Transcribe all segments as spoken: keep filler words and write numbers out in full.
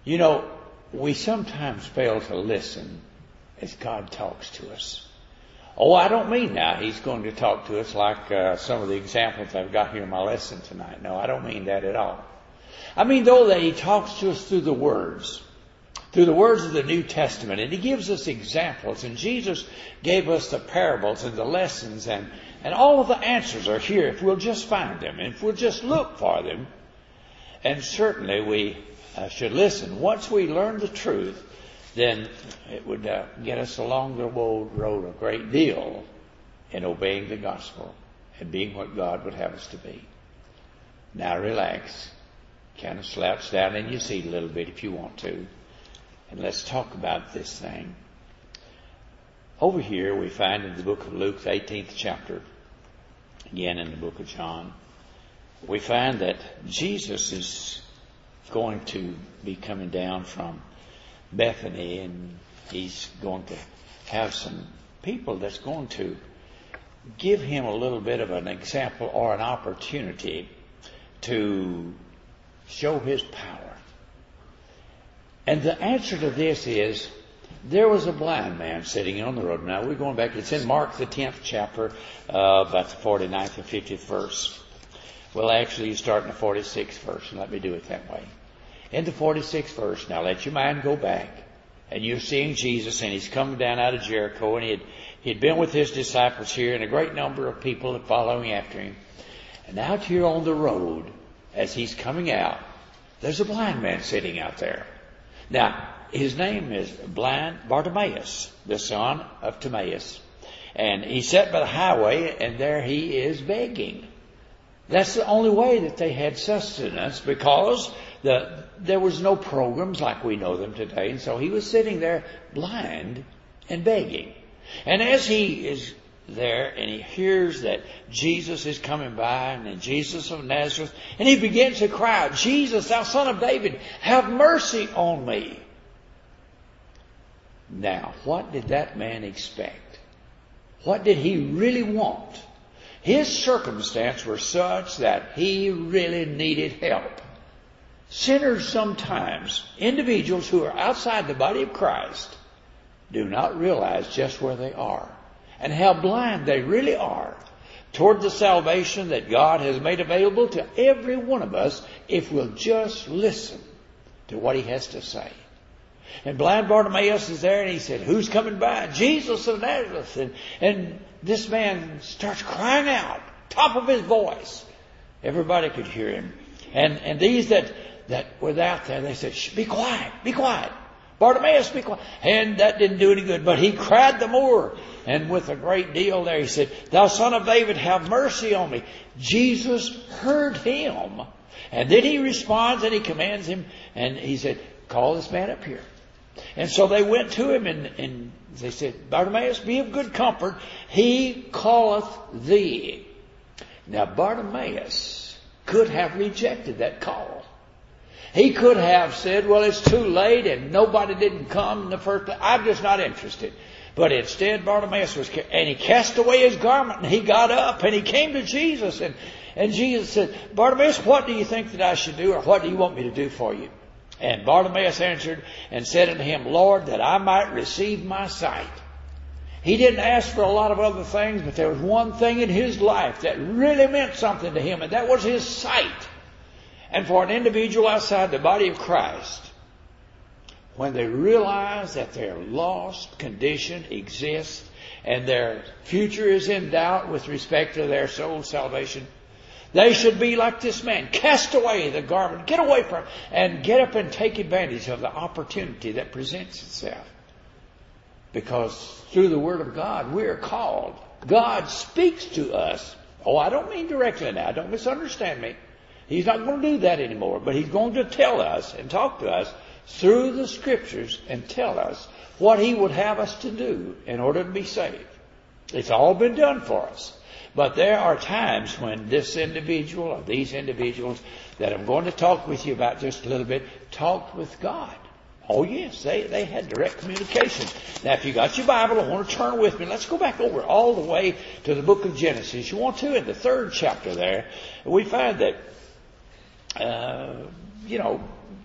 You know, we sometimes fail to listen as God talks to us. Oh, I don't mean now He's going to talk to us like uh, some of the examples I've got here in my lesson tonight. No, I don't mean that at all. I mean, though, that He talks to us through the words, through the words of the New Testament, and He gives us examples, and Jesus gave us the parables and the lessons, and, and all of the answers are here if we'll just find them, and if we'll just look for them. And certainly we uh, should listen. Once we learn the truth, then it would uh, get us along the road a great deal in obeying the gospel and being what God would have us to be. Now relax. Kind of slouch down in your seat a little bit if you want to. And let's talk about this thing. Over here we find in the book of Luke, the eighteenth chapter, again in the book of John, we find that Jesus is going to be coming down from Bethany, and He's going to have some people that's going to give Him a little bit of an example or an opportunity to show His power. And the answer to this is, there was a blind man sitting on the road. Now we're going back, it's in Mark the tenth chapter, uh, about the forty-ninth and fiftieth verse. Well, actually you start in the forty-sixth verse, and let me do it that way. In the forty-sixth verse, now let your mind go back, and you're seeing Jesus, and He's coming down out of Jericho, and he had, he had been with His disciples here, and a great number of people following after Him. And out here on the road, as He's coming out, there's a blind man sitting out there. Now, his name is blind Bartimaeus, the son of Timaeus. And he sat by the highway, and there he is begging. That's the only way that they had sustenance, because the, there was no programs like we know them today. And so he was sitting there blind and begging. And as he is there and he hears that Jesus is coming by, and then Jesus of Nazareth, and he begins to cry, "Jesus, thou son of David, have mercy on me." Now, what did that man expect? What did he really want? His circumstances were such that he really needed help. Sinners sometimes, individuals who are outside the body of Christ, do not realize just where they are and how blind they really are toward the salvation that God has made available to every one of us if we'll just listen to what He has to say. And blind Bartimaeus is there, and he said, "Who's coming by?" "Jesus of Nazareth." And, and this man starts crying out, top of his voice. Everybody could hear him. And, and these that, that were out there, they said, "Shh, be quiet, be quiet. Bartimaeus, be quiet." And that didn't do any good, but he cried the more. And with a great deal there, he said, "Thou son of David, have mercy on me." Jesus heard him. And then he responds and he commands him. And he said, "Call this man up here." And so they went to him, and, and they said, "Bartimaeus, be of good comfort. He calleth thee." Now Bartimaeus could have rejected that call. He could have said, "Well, it's too late and nobody didn't come in the first place. I'm just not interested." But instead, Bartimaeus was, and he cast away his garment, and he got up and he came to Jesus. And, and Jesus said, "Bartimaeus, what do you think that I should do, or what do you want me to do for you?" And Bartimaeus answered and said unto him, "Lord, that I might receive my sight." He didn't ask for a lot of other things, but there was one thing in his life that really meant something to him, and that was his sight. And for an individual outside the body of Christ, when they realize that their lost condition exists and their future is in doubt with respect to their soul's salvation, they should be like this man. Cast away the garment. Get away from it. And get up and take advantage of the opportunity that presents itself. Because through the Word of God, we are called. God speaks to us. Oh, I don't mean directly now. Don't misunderstand me. He's not going to do that anymore. But He's going to tell us and talk to us through the Scriptures and tell us what He would have us to do in order to be saved. It's all been done for us. But there are times when this individual or these individuals that I'm going to talk with you about just a little bit talked with God. Oh yes, they, they had direct communication. Now if you got your Bible, I want to turn with me. Let's go back over all the way to the book of Genesis. You want to? In the third chapter there, we find that, uh, you know,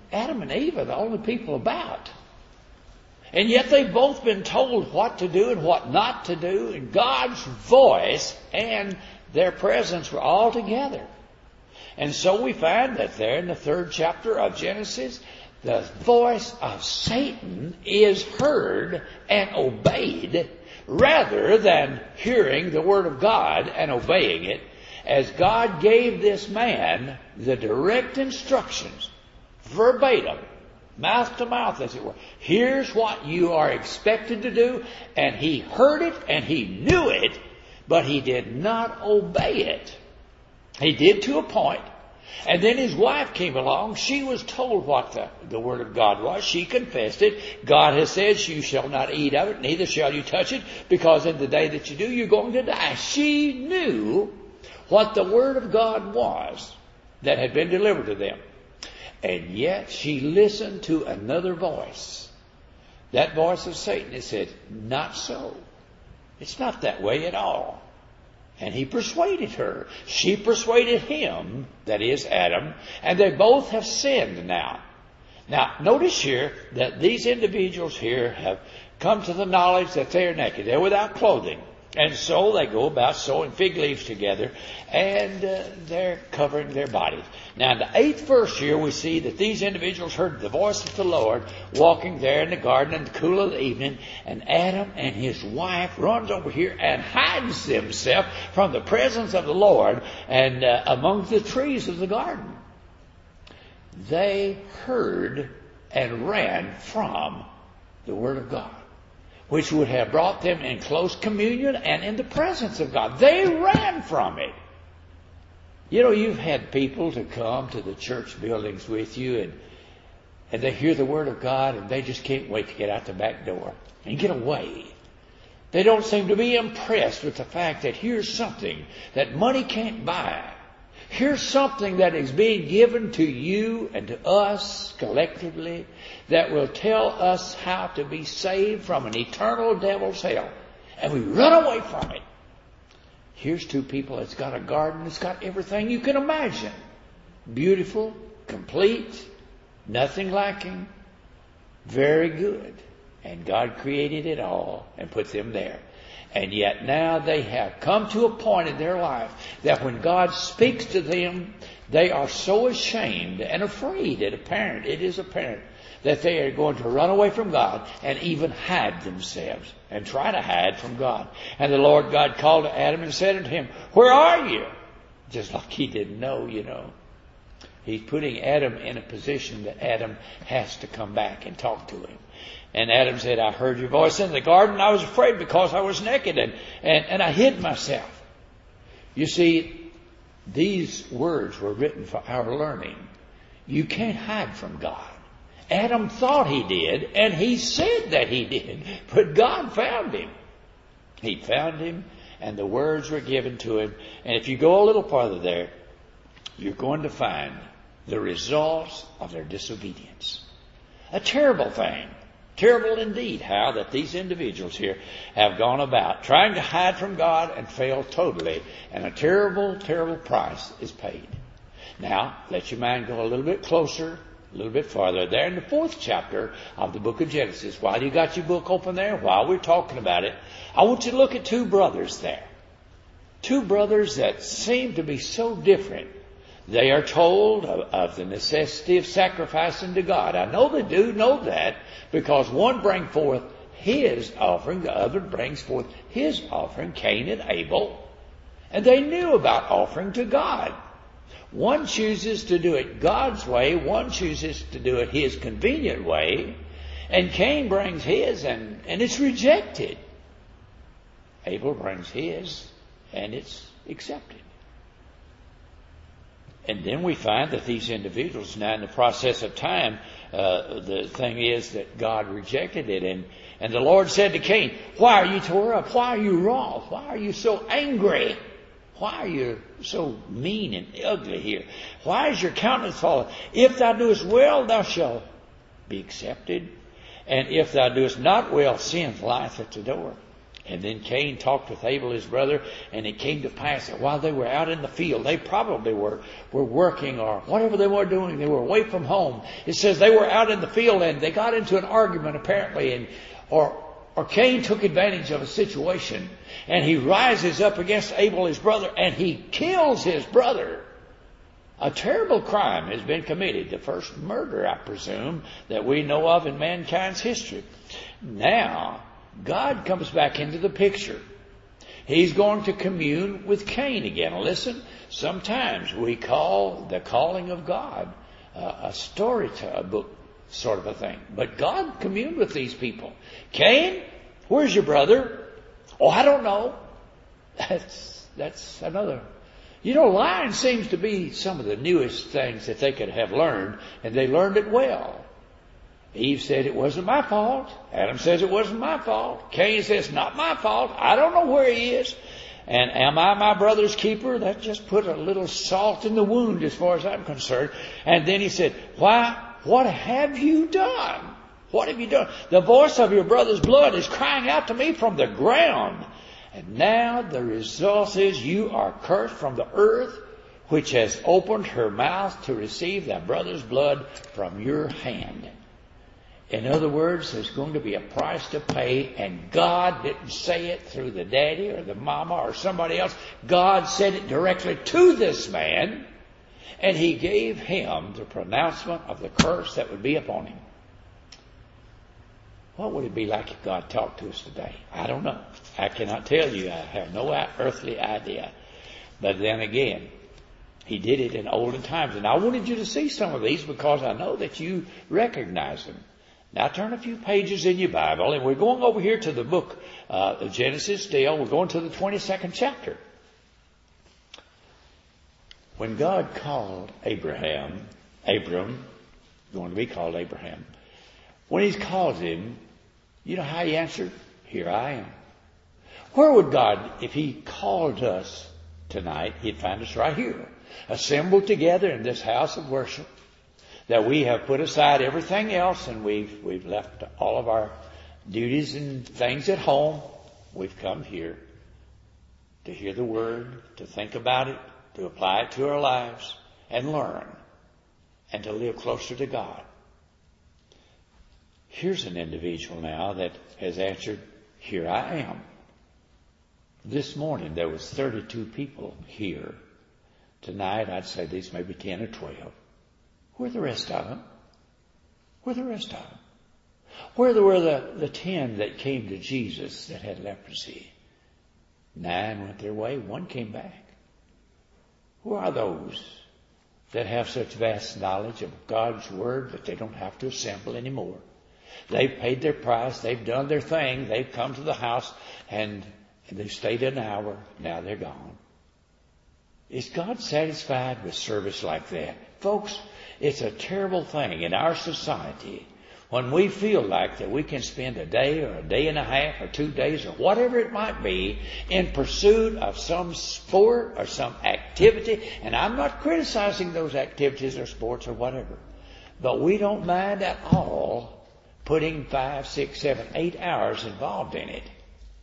Adam and Eve are the only people about. And yet they've both been told what to do and what not to do. And God's voice and their presence were all together. And so we find that there in the third chapter of Genesis, the voice of Satan is heard and obeyed rather than hearing the Word of God and obeying it, as God gave this man the direct instructions, verbatim, mouth to mouth as it were. Here's what you are expected to do, and he heard it and he knew it, but he did not obey it. He did to a point. And then his wife came along. She was told what the, the Word of God was. She confessed it. God has said, you shall not eat of it, neither shall you touch it, because in the day that you do, you're going to die. She knew what the Word of God was that had been delivered to them. And yet she listened to another voice. That voice of Satan. It said, not so. It's not that way at all. And he persuaded her. She persuaded him, that is Adam, and they both have sinned now. Now, notice here that these individuals here have come to the knowledge that they are naked. They're without clothing. And so they go about sewing fig leaves together, and uh, they're covering their bodies. Now, in the eighth verse here, we see that these individuals heard the voice of the Lord walking there in the garden in the cool of the evening, and Adam and his wife runs over here and hides himself from the presence of the Lord and uh, among the trees of the garden. They heard and ran from the Word of God, which would have brought them in close communion and in the presence of God. They ran from it. You know, you've had people to come to the church buildings with you, and and they hear the Word of God, and they just can't wait to get out the back door and get away. They don't seem to be impressed with the fact that here's something that money can't buy. Here's something that is being given to you and to us collectively that will tell us how to be saved from an eternal devil's hell. And we run away from it. Here's two people that's got a garden that's got everything you can imagine. Beautiful, complete, nothing lacking, very good. And God created it all and put them there. And yet now they have come to a point in their life that when God speaks to them, they are so ashamed and afraid. It apparent, it is apparent that they are going to run away from God and even hide themselves and try to hide from God. And the Lord God called to Adam and said unto him, where are you? Just like he didn't know, you know. He's putting Adam in a position that Adam has to come back and talk to him. And Adam said, I heard your voice in the garden. I was afraid because I was naked and, and, and I hid myself. You see, these words were written for our learning. You can't hide from God. Adam thought he did, and he said that he did, but God found him. He found him, and the words were given to him. And if you go a little farther there, you're going to find the results of their disobedience. A terrible thing. Terrible indeed how that these individuals here have gone about trying to hide from God and failed totally. And a terrible, terrible price is paid. Now, let your mind go a little bit closer, a little bit farther. There in the fourth chapter of the book of Genesis, while you got your book open there, while we're talking about it, I want you to look at two brothers there. Two brothers that seem to be so different. They are told of, of the necessity of sacrificing to God. I know they do know that because one brings forth his offering, the other brings forth his offering, Cain and Abel. And they knew about offering to God. One chooses to do it God's way, one chooses to do it his convenient way, and Cain brings his and, and it's rejected. Abel brings his and it's accepted. And then we find that these individuals, now in the process of time, uh, the thing is that God rejected it. And, and the Lord said to Cain, why are you tore up? Why are you wroth? Why are you so angry? Why are you so mean and ugly here? Why is your countenance fallen? If thou doest well, thou shalt be accepted. And if thou doest not well, sin lieth at the door. And then Cain talked with Abel, his brother, and it came to pass that while they were out in the field, they probably were, were working or whatever they were doing. They were away from home. It says they were out in the field and they got into an argument apparently, and or or Cain took advantage of a situation and he rises up against Abel, his brother, and he kills his brother. A terrible crime has been committed. The first murder, I presume, that we know of in mankind's history. Now, God comes back into the picture. He's going to commune with Cain again. Listen, sometimes we call the calling of God uh, a storybook sort of a thing. But God communed with these people. Cain, where's your brother? Oh, I don't know. That's, that's another. You know, lying seems to be some of the newest things that they could have learned, and they learned it well. Eve said it wasn't my fault. Adam says it wasn't my fault. Cain says, not my fault. I don't know where he is. And am I my brother's keeper? That just put a little salt in the wound as far as I'm concerned. And then he said, why, what have you done? What have you done? The voice of your brother's blood is crying out to me from the ground. And now the result is you are cursed from the earth, which has opened her mouth to receive thy brother's blood from your hand. In other words, there's going to be a price to pay, and God didn't say it through the daddy or the mama or somebody else. God said it directly to this man, and he gave him the pronouncement of the curse that would be upon him. What would it be like if God talked to us today? I don't know. I cannot tell you. I have no earthly idea. But then again, he did it in olden times. And I wanted you to see some of these because I know that you recognize them. Now turn a few pages in your Bible, and we're going over here to the book uh, of Genesis still. We're going to the twenty-second chapter. When God called Abraham, Abram, going to be called Abraham, when he called him, you know how he answered? Here I am. Where would God, if he called us tonight, he'd find us right here, assembled together in this house of worship, that we have put aside everything else and we've, we've left all of our duties and things at home. We've come here to hear the word, to think about it, to apply it to our lives and learn and to live closer to God. Here's an individual now that has answered, here I am. This morning there was thirty-two people here. Tonight I'd say these may be ten or twelve. Where are the rest of them? Where are the rest of them? Where were the, the ten that came to Jesus that had leprosy? Nine went their way, one came back. Who are those that have such vast knowledge of God's Word that they don't have to assemble anymore? They've paid their price. They've done their thing. They've come to the house and, and they've stayed an hour. Now they're gone. Is God satisfied with service like that? Folks, it's a terrible thing in our society when we feel like that we can spend a day or a day and a half or two days or whatever it might be in pursuit of some sport or some activity. And I'm not criticizing those activities or sports or whatever. But we don't mind at all putting five, six, seven, eight hours involved in it.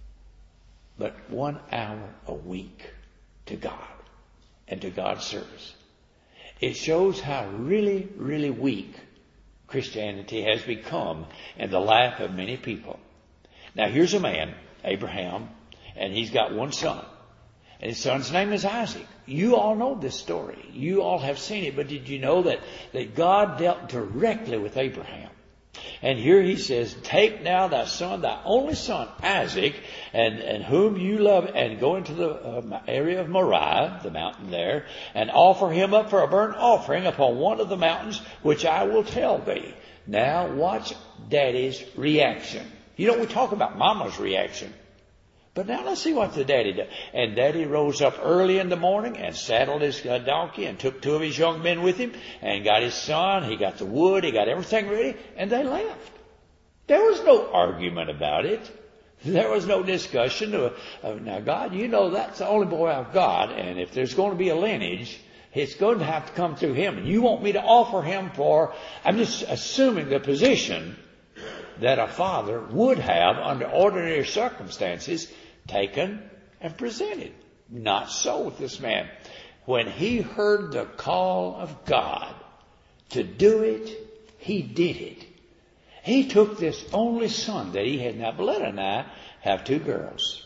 But one hour a week to God and to God's service. It shows how really, really weak Christianity has become in the life of many people. Now here's a man, Abraham, and he's got one son. And his son's name is Isaac. You all know this story. You all have seen it. But did you know that, that God dealt directly with Abraham? And here he says, take now thy son, thy only son, Isaac, and, and whom you love, and go into the uh, area of Moriah, the mountain there, and offer him up for a burnt offering upon one of the mountains, which I will tell thee. Now watch Daddy's reaction. You know, we talk about Mama's reaction. But now let's see what the daddy did. And Daddy rose up early in the morning and saddled his uh, donkey and took two of his young men with him and got his son. He got the wood. He got everything ready. And they left. There was no argument about it. There was no discussion. Of, of, now, God, you know that's the only boy I've got. And if there's going to be a lineage, it's going to have to come through him. And you want me to offer him for, I'm just assuming the position that a father would have, under ordinary circumstances, taken and presented. Not so with this man. When he heard the call of God to do it, he did it. He took this only son that he had. Now, Beletta and I have two girls.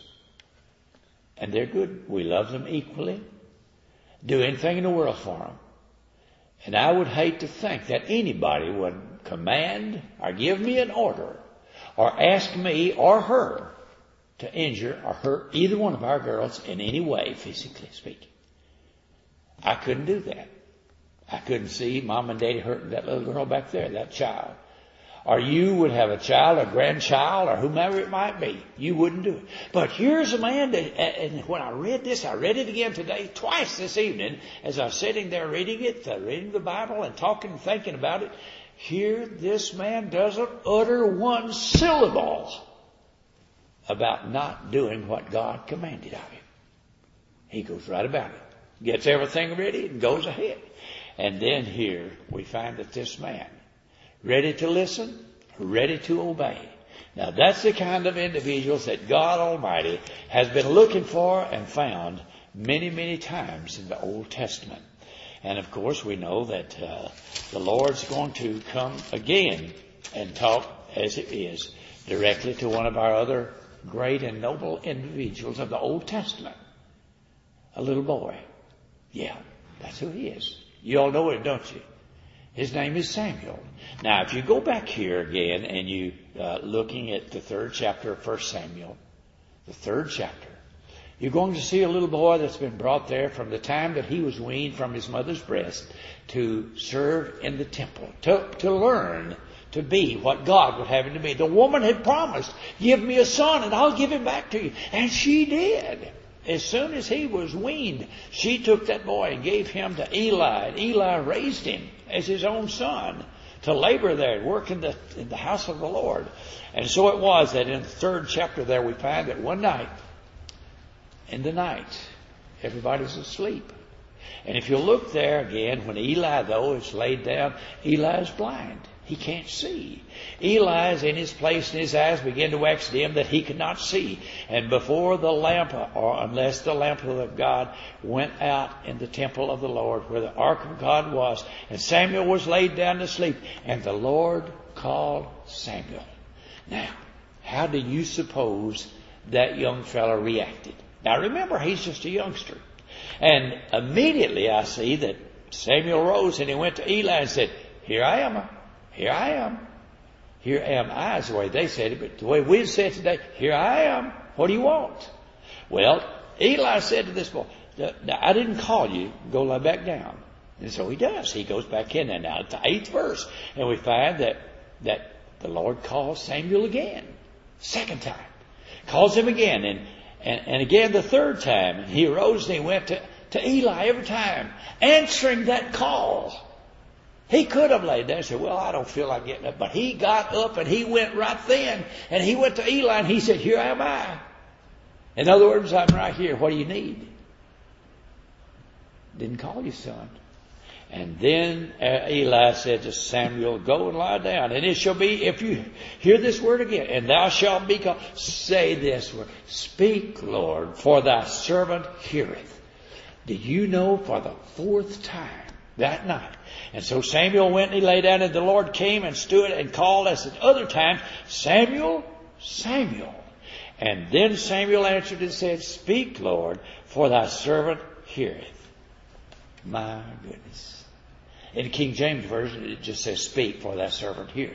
And they're good. We love them equally. Do anything in the world for them. And I would hate to think that anybody would command or give me an order or ask me or her to injure or hurt either one of our girls in any way, physically speaking. I couldn't do that. I couldn't see Mom and Daddy hurting that little girl back there, that child. Or you would have a child, a grandchild, or whomever it might be. You wouldn't do it. But here's a man that, and when I read this, I read it again today, twice this evening, as I was sitting there reading it, uh, reading the Bible and talking and thinking about it. Here, this man doesn't utter one syllable about not doing what God commanded of him. He goes right about it. Gets everything ready and goes ahead. And then here we find that this man, ready to listen, ready to obey. Now that's the kind of individuals that God Almighty has been looking for and found many, many times in the Old Testament. And of course we know that uh, the Lord's going to come again and talk, as it is, directly to one of our other great and noble individuals of the Old Testament. A little boy. Yeah, that's who he is. You all know it, don't you? His name is Samuel. Now, if you go back here again and you uh, looking at the third chapter of First Samuel, the third chapter, you're going to see a little boy that's been brought there from the time that he was weaned from his mother's breast to serve in the temple, to, to learn to be what God would have him to be. The woman had promised, give me a son and I'll give him back to you. And she did. As soon as he was weaned, she took that boy and gave him to Eli. And Eli raised him as his own son to labor there and work in the, in the house of the Lord. And so it was that in the third chapter there we find that one night, in the night, everybody's asleep. And if you look there again, when Eli, though, is laid down, Eli is blind. He can't see. Eli is in his place and his eyes begin to wax dim that he could not see. And before the lamp, or unless the lamp of God went out in the temple of the Lord where the ark of God was, and Samuel was laid down to sleep, and the Lord called Samuel. Now, how do you suppose that young fellow reacted? Now remember, he's just a youngster. And immediately I see that Samuel rose and he went to Eli and said, here I am. Here I am. Here am I is the way they said it, but the way we say it today, here I am. What do you want? Well, Eli said to this boy, now, I didn't call you. Go lie back down. And so he does. He goes back in there now at the eighth verse. And we find that, that the Lord calls Samuel again. Second time. Calls him again. And, and, and again the third time. And he arose and he went to, to Eli every time, answering that call. He could have laid there and said, well, I don't feel like getting up. But he got up and he went right then. And he went to Eli and he said, here am I. In other words, I'm right here. What do you need? Didn't call you, son. And then uh, Eli said to Samuel, go and lie down. And it shall be, if you hear this word again, and thou shalt be called, say this word, speak, Lord, for thy servant heareth. Did you know for the fourth time that night? And so Samuel went and he lay down, and the Lord came and stood and called as at other times, Samuel, Samuel. And then Samuel answered and said, speak, Lord, for thy servant heareth. My goodness. In the King James Version, it just says, speak, for thy servant heareth.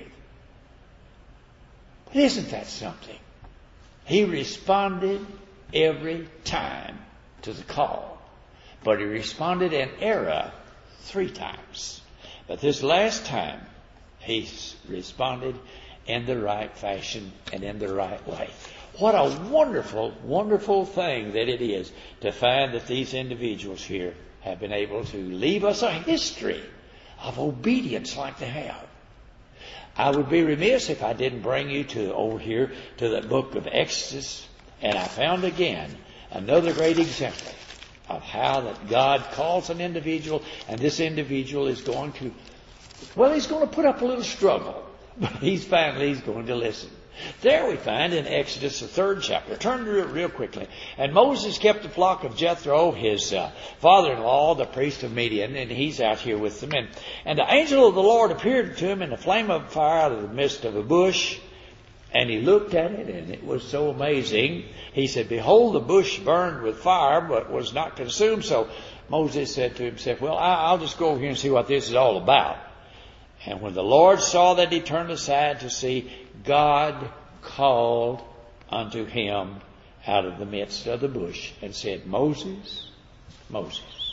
But isn't that something? He responded every time to the call. But he responded in error three times. But this last time, he responded in the right fashion and in the right way. What a wonderful, wonderful thing that it is to find that these individuals here have been able to leave us a history of obedience like they have. I would be remiss if I didn't bring you to over here to the book of Exodus, and I found again another great example of how that God calls an individual, and this individual is going to, well, he's going to put up a little struggle. But he's finally he's going to listen. There we find in Exodus, the third chapter. Turn to it real quickly. And Moses kept the flock of Jethro, his uh, father-in-law, the priest of Midian, and he's out here with them. And, and the angel of the Lord appeared to him in a flame of fire out of the midst of a bush. And he looked at it, and it was so amazing. He said, behold, the bush burned with fire, but was not consumed. So Moses said to himself, well, I'll just go over here and see what this is all about. And when the Lord saw that he turned aside to see, God called unto him out of the midst of the bush and said, Moses, Moses.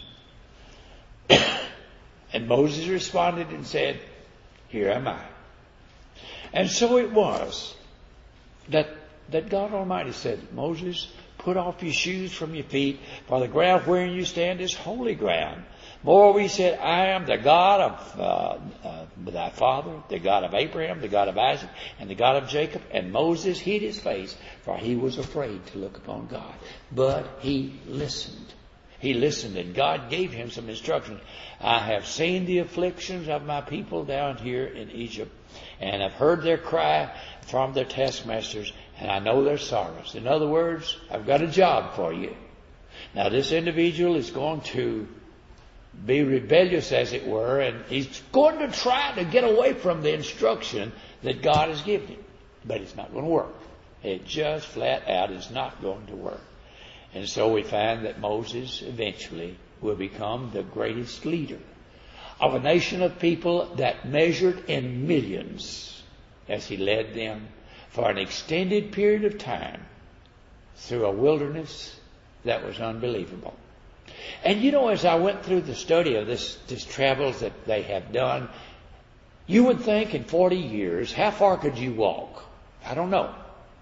And Moses responded and said, here am I. And so it was that, that God Almighty said, Moses, put off your shoes from your feet, for the ground wherein you stand is holy ground. Moreover, he said, I am the God of uh, uh, thy father, the God of Abraham, the God of Isaac, and the God of Jacob. And Moses hid his face, for he was afraid to look upon God. But he listened. He listened, and God gave him some instructions. I have seen the afflictions of my people down here in Egypt, and I've heard their cry from their taskmasters, and I know their sorrows. In other words, I've got a job for you. Now, this individual is going to be rebellious, as it were, and he's going to try to get away from the instruction that God has given him. But it's not going to work. It just flat out is not going to work. And so we find that Moses eventually will become the greatest leader of a nation of people that measured in millions as he led them for an extended period of time through a wilderness that was unbelievable. And you know, as I went through the study of this, this travels that they have done, you would think in forty years, how far could you walk? I don't know.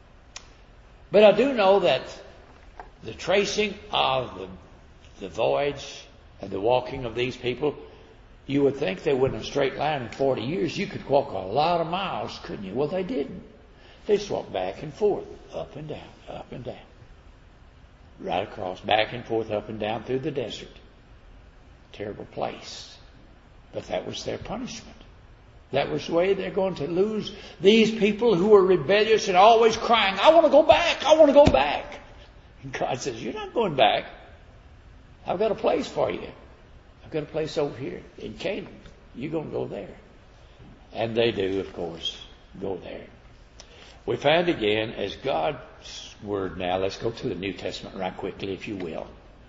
But I do know that the tracing of the, the voyage and the walking of these people, you would think they went in a straight line in forty years. You could walk a lot of miles, couldn't you? Well, they didn't. They just walked back and forth, up and down, up and down. Right across, back and forth, up and down through the desert. Terrible place. But that was their punishment. That was the way they're going to lose these people who were rebellious and always crying, I want to go back, I want to go back. And God says, you're not going back. I've got a place for you. I've got a place over here in Canaan. You're going to go there. And they do, of course, go there. We find again, as God's Word now, let's go to the New Testament right quickly, if you will.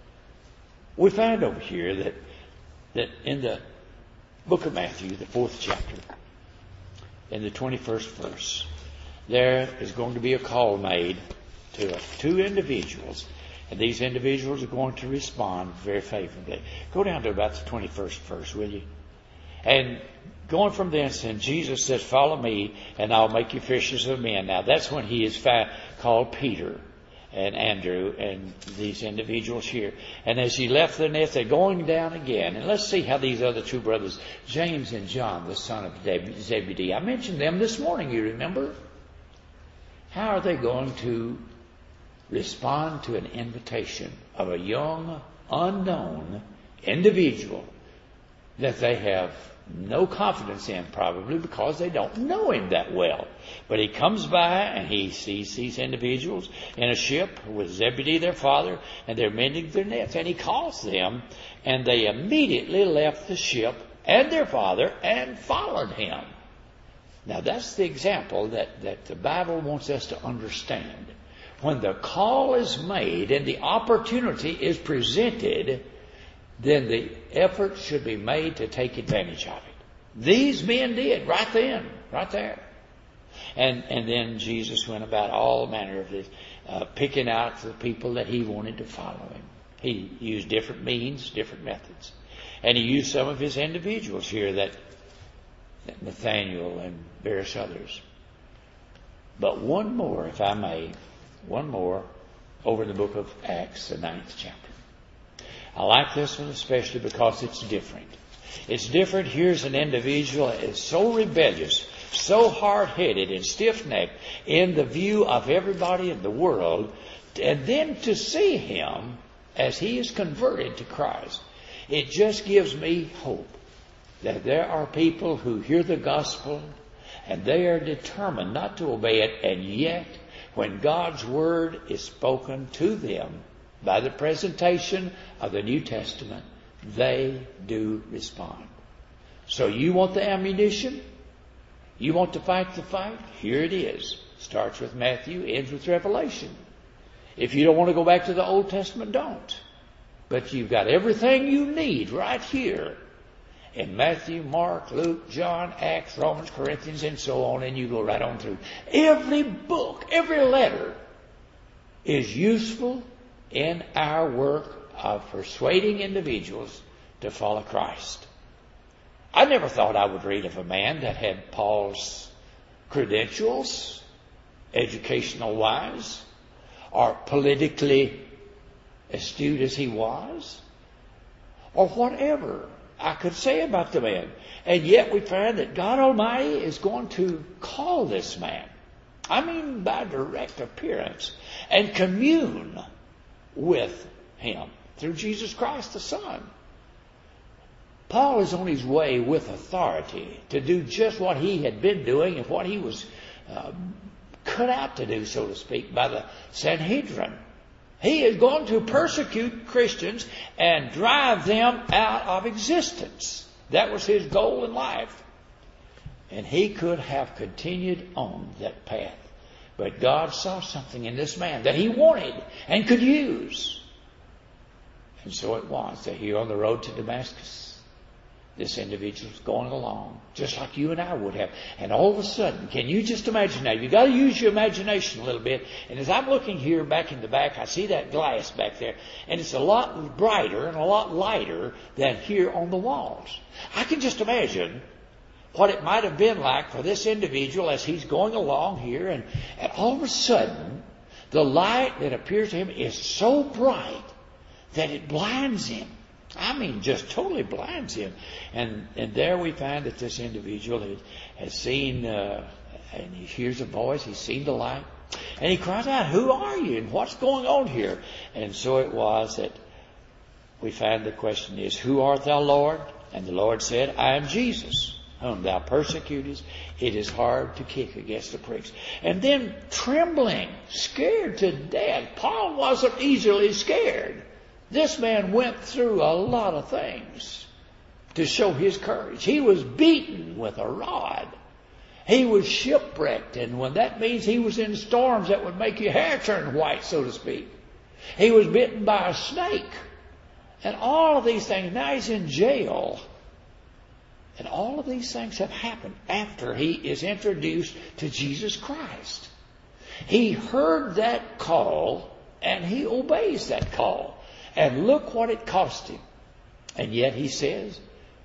We find over here that, that in the book of Matthew, the fourth chapter, in the twenty-first verse, there is going to be a call made to two individuals, and these individuals are going to respond very favorably. Go down to about the twenty-first verse, will you? And going from thence, and Jesus says, follow me, and I'll make you fishers of men. Now, that's when he is fa- called Peter and Andrew and these individuals here. And as he left the net, they're going down again. And let's see how these other two brothers, James and John, the son of Zebedee, I mentioned them this morning, you remember? How are they going to respond to an invitation of a young, unknown individual that they have no confidence in, probably because they don't know him that well? But he comes by and he sees these individuals in a ship with Zebedee, their father, and they're mending their nets. And he calls them, and they immediately left the ship and their father and followed him. Now that's the example that, that the Bible wants us to understand. When the call is made and the opportunity is presented, then the effort should be made to take advantage of it. These men did right then, right there. And and then Jesus went about all manner of this, uh, picking out the people that he wanted to follow him. He used different means, different methods. And he used some of his individuals here, that, that Nathaniel and various others. But one more, if I may, one more over in the book of Acts, the ninth chapter. I like this one especially because it's different. It's different. Here's an individual that is so rebellious, so hard-headed and stiff-necked in the view of everybody in the world, and then to see him as he is converted to Christ, it just gives me hope that there are people who hear the gospel And they are determined not to obey it. And yet, when God's Word is spoken to them by the presentation of the New Testament, they do respond. So you want the ammunition? You want to fight the fight? Here it is. Starts with Matthew, ends with Revelation. If you don't want to go back to the Old Testament, don't. But you've got everything you need right here in Matthew, Mark, Luke, John, Acts, Romans, Corinthians, and so on, and you go right on through. Every book, every letter is useful in our work of persuading individuals to follow Christ. I never thought I would read of a man that had Paul's credentials, educational-wise, or politically astute as he was, or whatever I could say about the man. And yet we find that God Almighty is going to call this man, I mean by direct appearance, and commune with him through Jesus Christ the Son. Paul is on his way with authority to do just what he had been doing and what he was uh, cut out to do, so to speak, by the Sanhedrin. He is going to persecute Christians and drive them out of existence. That was his goal in life. And he could have continued on that path. But God saw something in this man that he wanted and could use. And so it was that here on the road to Damascus, this individual's going along, just like you and I would have. And all of a sudden, can you just imagine now? You've got to use your imagination a little bit. And as I'm looking here back in the back, I see that glass back there. And it's a lot brighter and a lot lighter than here on the walls. I can just imagine what it might have been like for this individual as he's going along here. And, and all of a sudden, the light that appears to him is so bright that it blinds him. I mean, just totally blinds him. And and there we find that this individual has, has seen, uh, and he hears a voice, he's seen the light. And he cries out, "Who are you? And what's going on here?" And so it was that we find the question is, "Who art thou, Lord?" And the Lord said, "I am Jesus, whom thou persecutest. It is hard to kick against the pricks." And then trembling, scared to death. Paul wasn't easily scared. This man went through a lot of things to show his courage. He was beaten with a rod. He was shipwrecked, and when that means he was in storms that would make your hair turn white, so to speak. He was bitten by a snake. And all of these things. Now he's in jail. And all of these things have happened after he is introduced to Jesus Christ. He heard that call, and he obeys that call. And look what it cost him. And yet he says,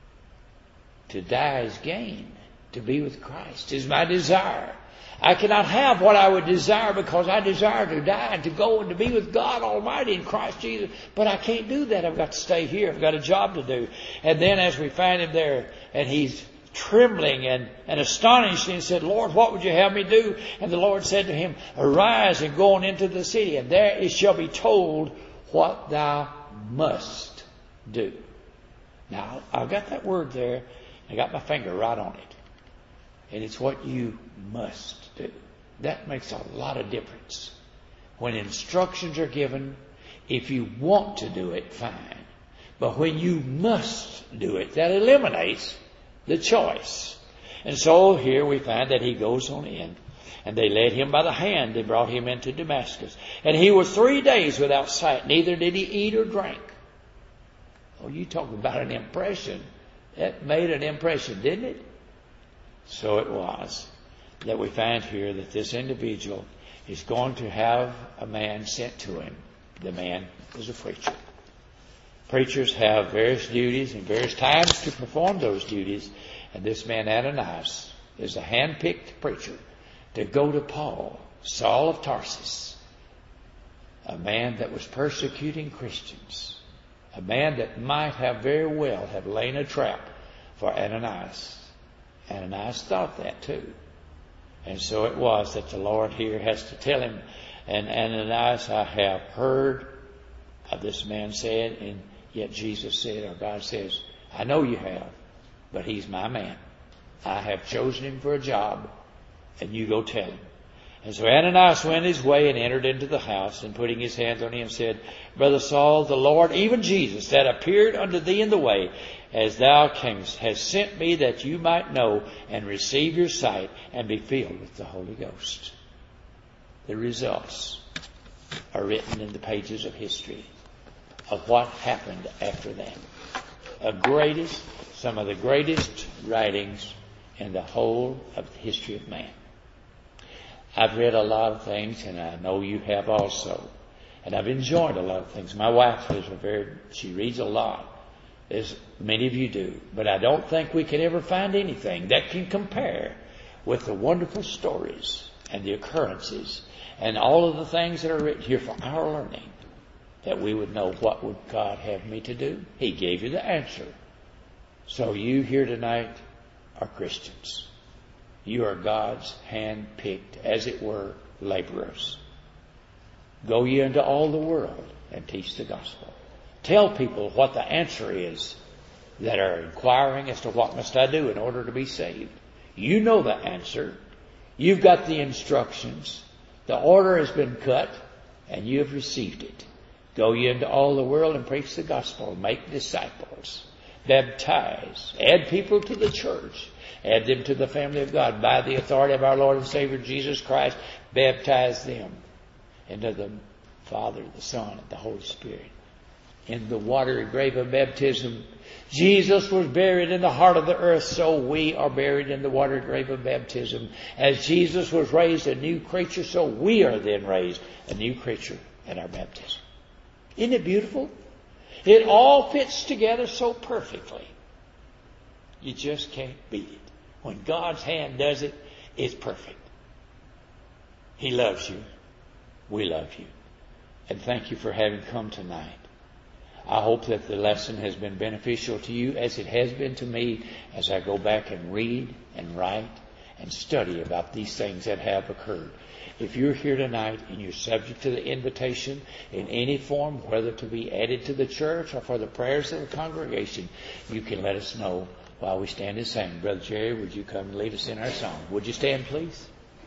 to die is gain. To be with Christ is my desire. I cannot have what I would desire because I desire to die and to go and to be with God Almighty in Christ Jesus. But I can't do that. I've got to stay here. I've got a job to do. And then as we find him there, and he's trembling and, and astonished, and said, "Lord, what would you have me do?" And the Lord said to him, "Arise and go on into the city, and there it shall be told what thou must do." Now, I've got that word there. I got my finger right on it. And it's what you must do. That makes a lot of difference. When instructions are given, if you want to do it, fine. But when you must do it, that eliminates the choice. And so here we find that he goes on in. And they led him by the hand. They brought him into Damascus. And he was three days without sight. Neither did he eat or drink. Oh, you talk about an impression. That made an impression, didn't it? So it was that we find here that this individual is going to have a man sent to him. The man was a preacher. Preachers have various duties and various times to perform those duties. And this man Ananias is a hand-picked preacher to go to Paul, Saul of Tarsus, a man that was persecuting Christians, a man that might have very well have lain a trap for Ananias. Ananias thought that too. And so it was that the Lord here has to tell him, "And Ananias, I have heard of this man said," and yet Jesus said, or God says, "I know you have, but he's my man. I have chosen him for a job, and you go tell him. And so Ananias went his way and entered into the house, and putting his hands on him said, Brother Saul, the Lord, even Jesus, that appeared unto thee in the way, as thou camest, has sent me that you might know and receive your sight and be filled with the Holy Ghost. The results are written in the pages of history of what happened after that. A greatest, some of the greatest writings in the whole of the history of man. I've read a lot of things, and I know you have also. And I've enjoyed a lot of things. My wife is a very, she reads a lot, as many of you do. But I don't think we can ever find anything that can compare with the wonderful stories and the occurrences and all of the things that are written here for our learning, that we would know what would God have me to do. He gave you the answer. So you here tonight are Christians. You are God's hand-picked, as it were, laborers. Go ye into all the world and teach the gospel. Tell people what the answer is that are inquiring as to what must I do in order to be saved. You know the answer. You've got the instructions. The order has been cut, and you have received it. Go ye into all the world and preach the gospel. Make disciples. Baptize. Add people to the church. Add them to the family of God. By the authority of our Lord and Savior Jesus Christ, baptize them into the Father, the Son, and the Holy Spirit. In the watery grave of baptism, Jesus was buried in the heart of the earth, so we are buried in the watery grave of baptism. As Jesus was raised a new creature, so we are then raised a new creature at our baptism. Isn't it beautiful? It all fits together so perfectly. You just can't beat it. When God's hand does it, it's perfect. He loves you. We love you. And thank you for having come tonight. I hope that the lesson has been beneficial to you, as it has been to me, as I go back and read and write and study about these things that have occurred. If you're here tonight and you're subject to the invitation in any form, whether to be added to the church or for the prayers of the congregation, you can let us know while we stand and sing. Brother Jerry, would you come and lead us in our song? Would you stand, please?